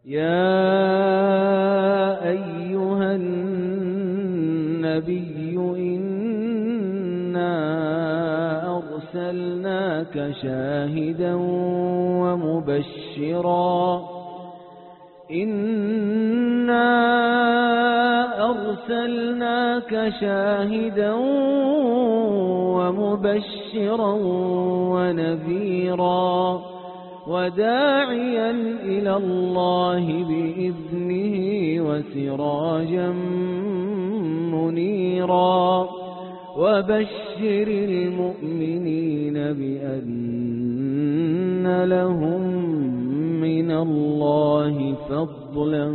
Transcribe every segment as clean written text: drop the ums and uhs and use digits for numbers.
يا أيها النبي إنا أرسلناك شاهدا ومبشرا ونذيرا وداعيا إلى الله بإذنه وسراجا منيرا وبشر المؤمنين بأن لهم من الله فضلا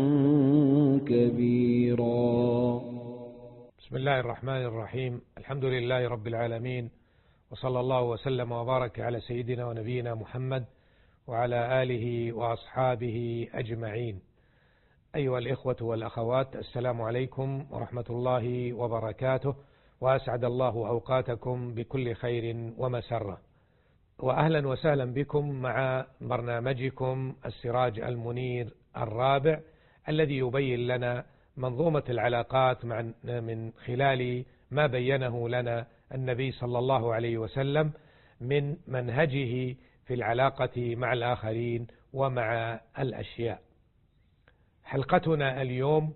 كبيرا. بسم الله الرحمن الرحيم. الحمد لله رب العالمين، وصلى الله وسلم وبارك على سيدنا ونبينا محمد وعلى آله وأصحابه أجمعين. أيها الإخوة والأخوات، السلام عليكم ورحمة الله وبركاته، وأسعد الله أوقاتكم بكل خير ومسرة، وأهلا وسهلا بكم مع برنامجكم السراج المنير الرابع، الذي يبين لنا منظومة العلاقات من خلال ما بينه لنا النبي صلى الله عليه وسلم من منهجه في العلاقة مع الآخرين ومع الأشياء. حلقتنا اليوم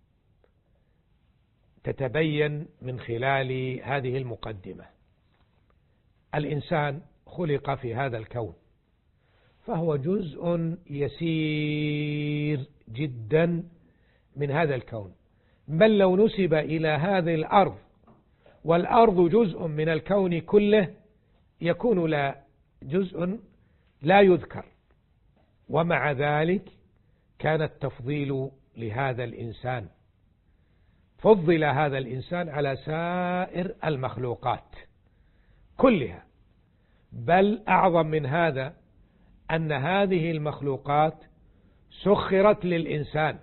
تتبين من خلال هذه المقدمة. الإنسان خلق في هذا الكون، فهو جزء يسير جدا من هذا الكون، بل لو نسب إلى هذه الأرض والأرض جزء من الكون كله يكون لا جزء لا يذكر. ومع ذلك كان التفضيل لهذا الإنسان، فضل هذا الإنسان على سائر المخلوقات كلها، بل أعظم من هذا أن هذه المخلوقات سخرت للإنسان،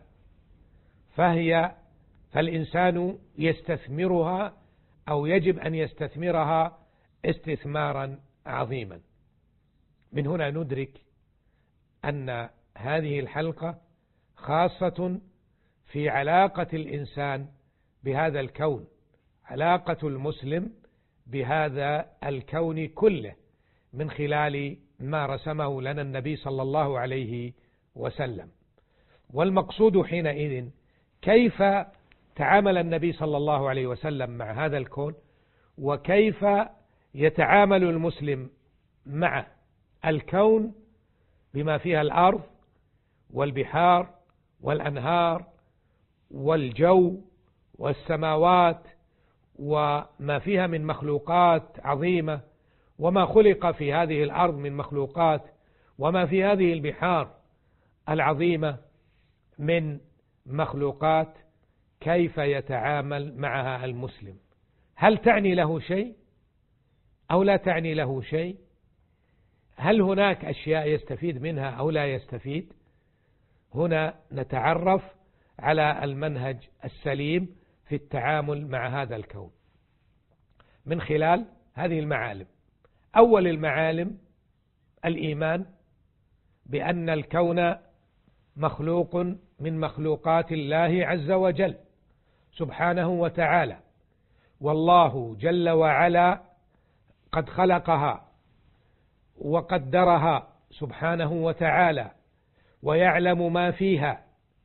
فالإنسان يستثمرها أو يجب أن يستثمرها استثمارا عظيما. من هنا ندرك أن هذه الحلقة خاصة في علاقة الإنسان بهذا الكون، علاقة المسلم بهذا الكون كله، من خلال ما رسمه لنا النبي صلى الله عليه وسلم. والمقصود حينئذ كيف تعامل النبي صلى الله عليه وسلم مع هذا الكون، وكيف يتعامل المسلم مع الكون بما فيها الأرض والبحار والأنهار والجو والسماوات وما فيها من مخلوقات عظيمة، وما خلق في هذه الأرض من مخلوقات، وما في هذه البحار العظيمة من مخلوقات، كيف يتعامل معها المسلم؟ هل تعني له شيء أو لا تعني له شيء؟ هل هناك أشياء يستفيد منها أو لا يستفيد؟ هنا نتعرف على المنهج السليم في التعامل مع هذا الكون من خلال هذه المعالم. أول المعالم الإيمان بأن الكون مخلوق من مخلوقات الله عز وجل سبحانه وتعالى، والله جل وعلا قد خلقها وقدرها سبحانه وتعالى، ويعلم ما فيها.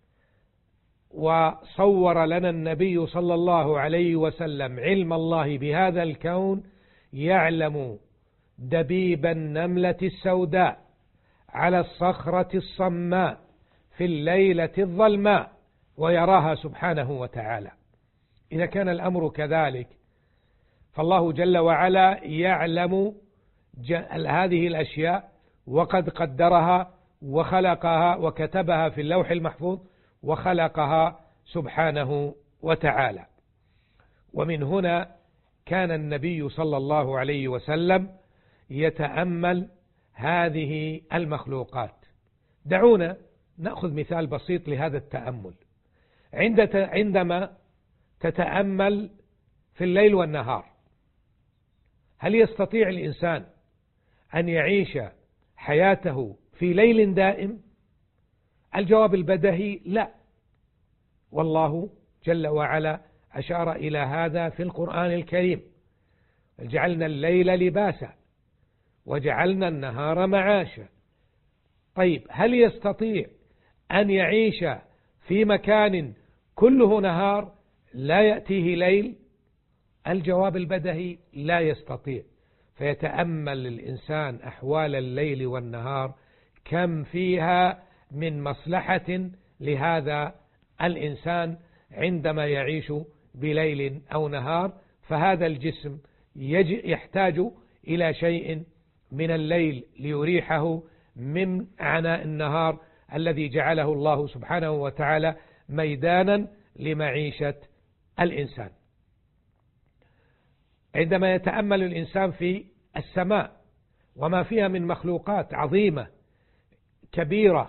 وصور لنا النبي صلى الله عليه وسلم علم الله بهذا الكون، يعلم دبيب النملة السوداء على الصخرة الصماء في الليلة الظلماء، ويراها سبحانه وتعالى. إذا كان الأمر كذلك، فالله جل وعلا يعلم هذه الأشياء، وقد قدرها وخلقها وكتبها في اللوح المحفوظ، وخلقها سبحانه وتعالى. ومن هنا كان النبي صلى الله عليه وسلم يتأمل هذه المخلوقات. دعونا نأخذ مثال بسيط لهذا التأمل. عندما تتأمل في الليل والنهار، هل يستطيع الإنسان أن يعيش حياته في ليل دائم الجواب البدهي لا، والله جل وعلا أشار إلى هذا في القرآن الكريم: جعلنا الليل لباسا وجعلنا النهار معاشا. طيب، هل يستطيع أن يعيش في مكان كله نهار لا يأتيه ليل؟ الجواب البدهي لا يستطيع. فيتأمل الإنسان أحوال الليل والنهار كم فيها من مصلحة لهذا الإنسان عندما يعيش بليل أو نهار. فهذا الجسم يحتاج إلى شيء من الليل ليريحه من عناء النهار الذي جعله الله سبحانه وتعالى ميدانا لمعيشة الإنسان. عندما يتأمل الإنسان في السماء وما فيها من مخلوقات عظيمة كبيرة،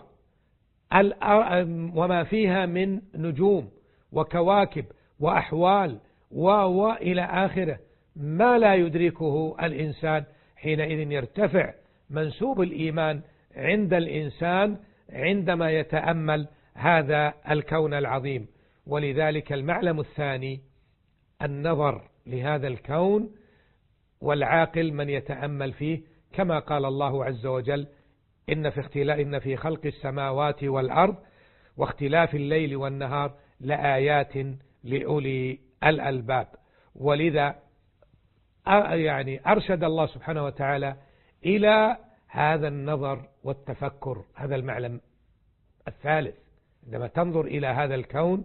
وما فيها من نجوم وكواكب وأحوال وإلى آخره، ما لا يدركه الإنسان، حينئذ يرتفع منسوب الإيمان عند الإنسان عندما يتأمل هذا الكون العظيم. ولذلك المعلم الثاني النظر لهذا الكون، والعاقل من يتأمل فيه، كما قال الله عز وجل: إن في خلق السماوات والأرض واختلاف الليل والنهار لآيات لأولي الألباب. ولذا أرشد الله سبحانه وتعالى إلى هذا النظر والتفكر. هذا المعلم الثالث، عندما تنظر إلى هذا الكون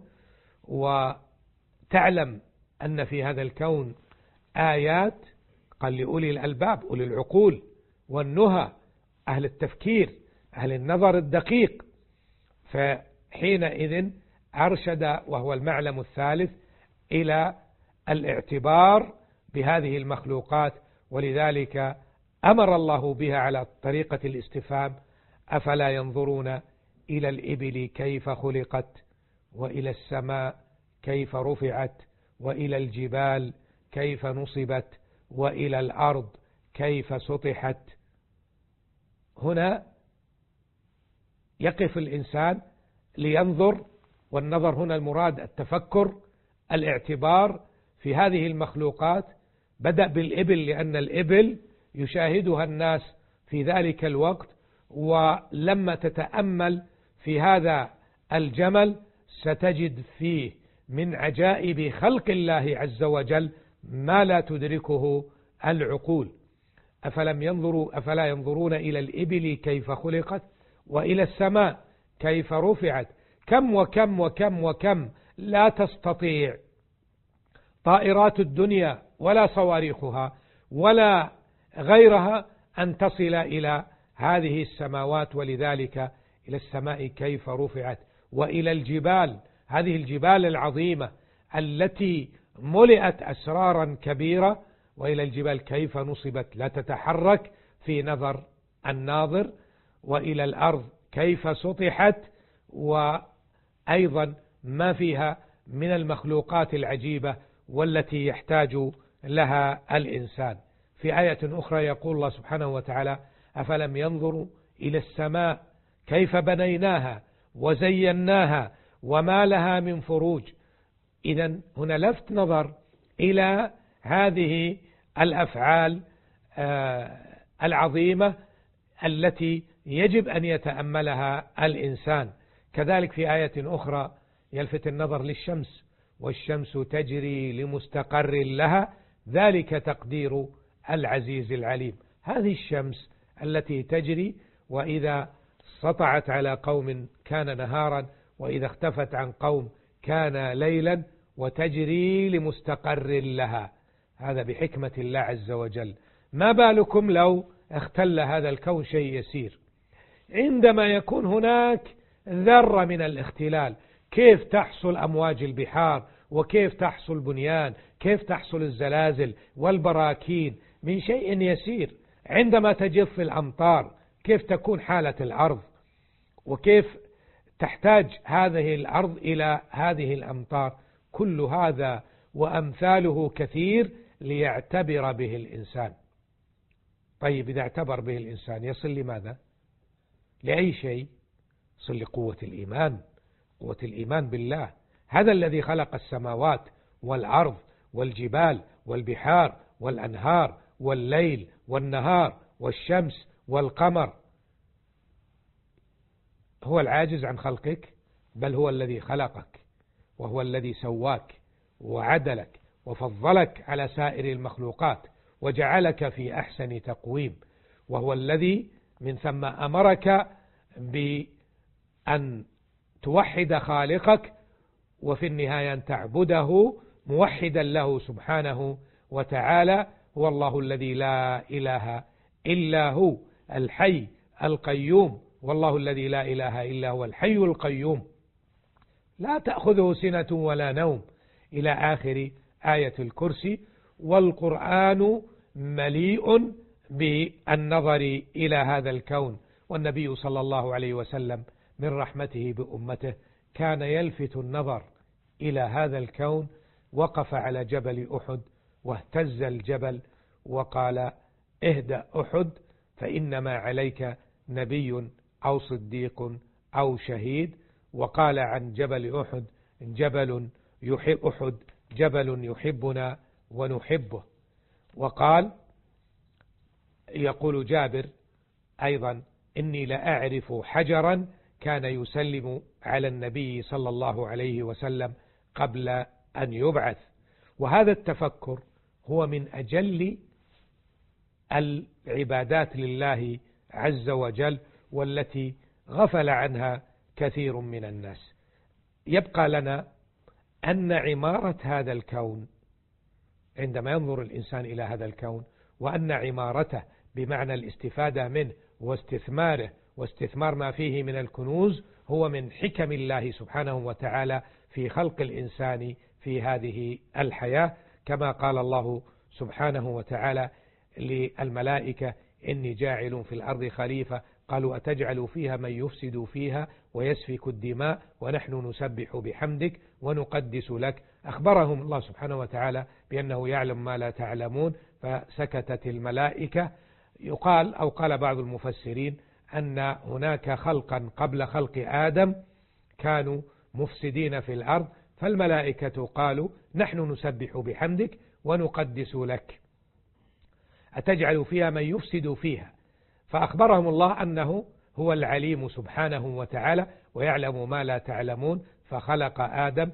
وتعلم أن في هذا الكون آيات، قال لأولي الألباب، أولي العقول والنهى، أهل التفكير، أهل النظر الدقيق. فحينئذ أرشد، وهو المعلم الثالث، إلى الاعتبار بهذه المخلوقات. ولذلك أمر الله بها على طريقة الاستفهام: أفلا ينظرون إلى الإبل كيف خلقت، وإلى السماء كيف رفعت، وإلى الجبال كيف نصبت، وإلى الأرض كيف سطحت. هنا يقف الإنسان لينظر، والنظر هنا المراد التفكر، الاعتبار في هذه المخلوقات. بدأ بالإبل لأن الإبل يشاهدها الناس في ذلك الوقت، ولما تتأمل في هذا الجمل ستجد فيه من عجائب خلق الله عز وجل ما لا تدركه العقول. أفلا ينظرون إلى الإبل كيف خلقت، وإلى السماء كيف رفعت. كم وكم وكم وكم لا تستطيع طائرات الدنيا ولا صواريخها ولا غيرها أن تصل إلى هذه السماوات. ولذلك إلى السماء كيف رفعت، وإلى الجبال، هذه الجبال العظيمة التي ملئت أسرارا كبيرة، وإلى الجبال كيف نصبت لا تتحرك في نظر الناظر، وإلى الأرض كيف سطحت، وأيضا ما فيها من المخلوقات العجيبة والتي يحتاج لها الإنسان. في آية أخرى يقول الله سبحانه وتعالى: أفلم ينظروا إلى السماء كيف بنيناها وزيناها وما لها من فروج. إذن هنا لفت نظر إلى هذه الأفعال العظيمة التي يجب أن يتأملها الإنسان. كذلك في آية أخرى يلفت النظر للشمس: والشمس تجري لمستقر لها ذلك تقدير العزيز العليم. هذه الشمس التي تجري، وإذا سطعت على قوم كان نهارا، وإذا اختفت عن قوم كان ليلا، وتجري لمستقر لها. هذا بحكمة الله عز وجل. ما بالكم لو اختل هذا الكون شيء يسير؟ عندما يكون هناك ذرة من الاختلال، كيف تحصل أمواج البحار، وكيف تحصل بنيان، كيف تحصل الزلازل والبراكين من شيء يسير. عندما تجف الأمطار كيف تكون حالة الأرض، وكيف تحتاج هذه الأرض إلى هذه الأمطار. كل هذا وأمثاله كثير ليعتبر به الإنسان. طيب، إذا اعتبر به الإنسان يصل لماذا؟ لأي شيء؟ صل لقوة الإيمان، قوة الإيمان بالله. هذا الذي خلق السماوات والأرض والجبال والبحار والأنهار والليل والنهار والشمس والقمر. هو العاجز عن خلقك؟ بل هو الذي خلقك، وهو الذي سواك وعدلك وفضلك على سائر المخلوقات وجعلك في أحسن تقويم، وهو الذي من ثم أمرك بأن توحد خالقك، وفي النهاية أن تعبده موحدا له سبحانه وتعالى. هو الله الذي لا إله إلا هو الحي القيوم، والله الذي لا إله إلا هو الحي القيوم لا تأخذه سنة ولا نوم إلى آخر آية الكرسي. والقرآن مليء بالنظر إلى هذا الكون، والنبي صلى الله عليه وسلم من رحمته بأمته كان يلفت النظر إلى هذا الكون. وقف على جبل أحد واهتز الجبل وقال: اهدأ أحد فإنما عليك نبي أو صديق أو شهيد. وقال عن جبل أحد: أحد جبل يحبنا ونحبه. وقال يقول جابر أيضا: إني لأعرف حجرا كان يسلم على النبي صلى الله عليه وسلم قبل أن يبعث. وهذا التفكر هو من أجل العبادات لله عز وجل، والتي غفل عنها كثير من الناس. يبقى لنا أن عمارة هذا الكون، عندما ينظر الإنسان إلى هذا الكون، وأن عمارته بمعنى الاستفادة منه واستثماره واستثمار ما فيه من الكنوز هو من حكم الله سبحانه وتعالى في خلق الإنسان في هذه الحياة. كما قال الله سبحانه وتعالى للملائكة: إني جاعل في الأرض خليفة، قالوا أتجعل فيها من يفسد فيها ويسفك الدماء ونحن نسبح بحمدك ونقدس لك. أخبرهم الله سبحانه وتعالى بأنه يعلم ما لا تعلمون، فسكتت الملائكة. يقال أو قال بعض المفسرين أن هناك خلقا قبل خلق آدم كانوا مفسدين في الأرض، فالملائكة قالوا: نحن نسبح بحمدك ونقدس لك، أتجعل فيها من يفسد فيها. فأخبرهم الله أنه هو العليم سبحانه وتعالى ويعلم ما لا تعلمون، فخلق آدم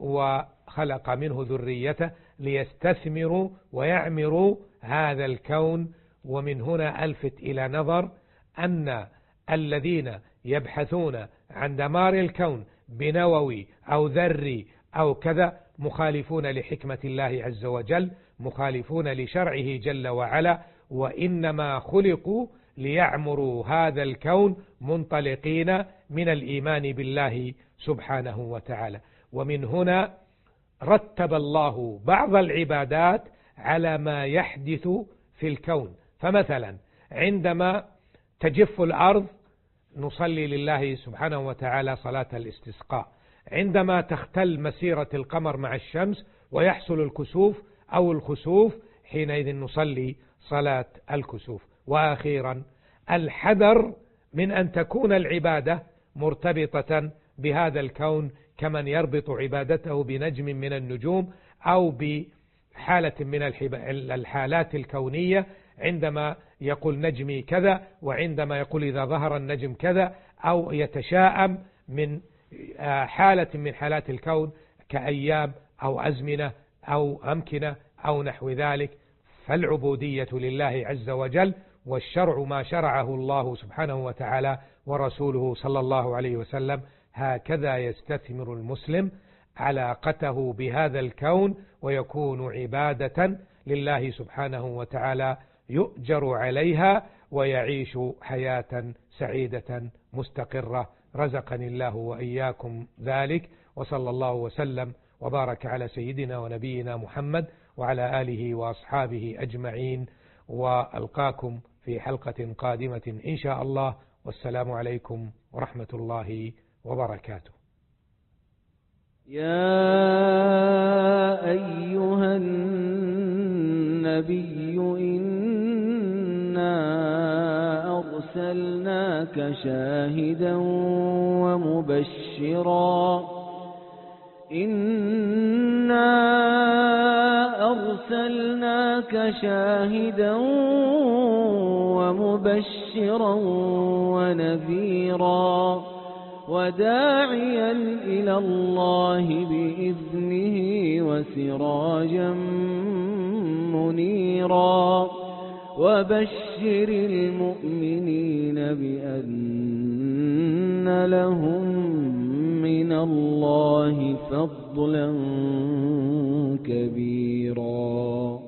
وخلق منه ذريته ليستثمروا ويعمروا هذا الكون. ومن هنا ألفت إلى نظر أن الذين يبحثون عن دمار الكون بنووي أو ذري أو كذا مخالفون لحكمة الله عز وجل، مخالفون لشرعه جل وعلا، وإنما خلقوا ليعمروا هذا الكون منطلقين من الإيمان بالله سبحانه وتعالى. ومن هنا رتب الله بعض العبادات على ما يحدث في الكون. فمثلا عندما تجف الأرض نصلي لله سبحانه وتعالى صلاة الاستسقاء، عندما تختل مسيرة القمر مع الشمس ويحصل الكسوف أو الخسوف حينئذ نصلي صلاة الكسوف. وأخيرا الحذر من أن تكون العبادة مرتبطة بهذا الكون كمن يربط عبادته بنجم من النجوم أو بحالة من الحالات الكونية، عندما يقول نجمي كذا، وعندما يقول إذا ظهر النجم كذا، أو يتشاءم من حالة من حالات الكون كأيام أو أزمنة أو أمكنة أو نحو ذلك. فالعبودية لله عز وجل، والشرع ما شرعه الله سبحانه وتعالى ورسوله صلى الله عليه وسلم. هكذا يستثمر المسلم علاقته بهذا الكون ويكون عبادة لله سبحانه وتعالى يؤجر عليها ويعيش حياة سعيدة مستقرة. رزقني الله وإياكم ذلك، وصلى الله وسلم وبارك على سيدنا ونبينا محمد وعلى آله وأصحابه أجمعين، وألقاكم في حلقة قادمة إن شاء الله، والسلام عليكم ورحمة الله وبركاته. يا أيها النبي إنا أرسلنا أرسلناك شاهدا ومبشرا ونذيرا وداعيا إلى الله بإذنه وسراجا منيرا وبشر المؤمنين بأن لهم من الله فضلا كبيرا.